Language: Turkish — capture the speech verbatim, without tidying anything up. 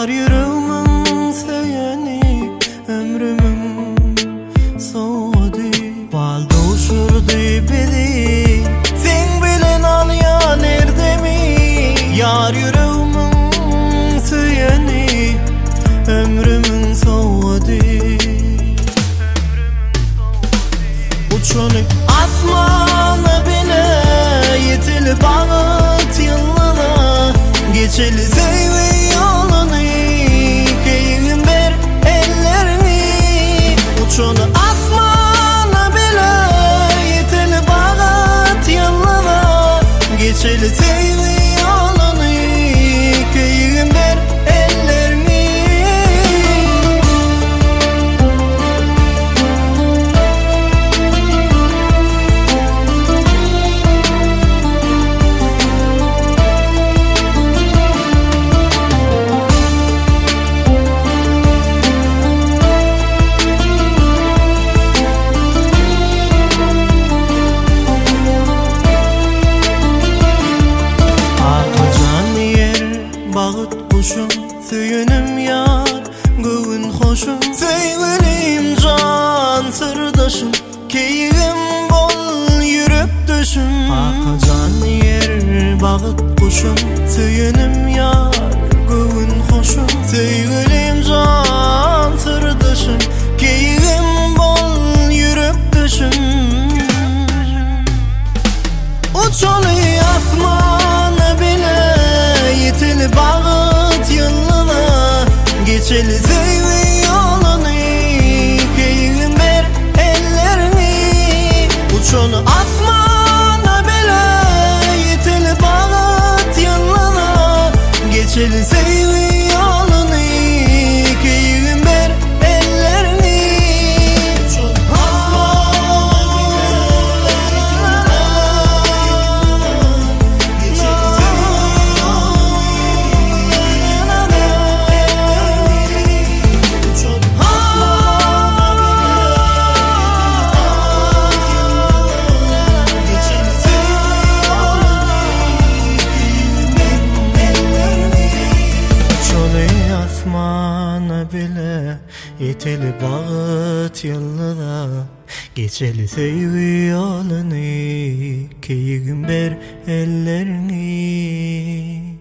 Yar yüreğimin seyeni, ömrümün soğudu. Balda uçurdu beni, sen bilen al ya nerede mi? Yar yüreğimin seyeni, ömrümün soğudu. Uçunu asmana bile yetil bağıt yılına, geçeli zeyvi yolunu, keyfim ver ellerini. Uçunu asmana bile yetil bağıt yılına, geçeli zeyvi yolunu, keyfim ver ellerini. Bağıt kuşum, söyünüm yar, göğün hoşum, sevgilim can sırdaşım, keyfim bol yürek düşüm. Akacan yer bağıt kuşum, söyünüm yar, göğün hoşum, sevgilim can sırdaşım, keyfim bol yürek düşüm. Uçulu asmana bile yetil bağıt yılına, geçeli zeyvi yolunu, keyfim ver ellerini. Uçulu asmana bile yetil bağıt yılına, geçeli zeyvi yolunu, keyfim ver ellerini. Asmana bile yeteli bağıt yılına, geçeli sevgi yolunu, keyfim ver ellerini.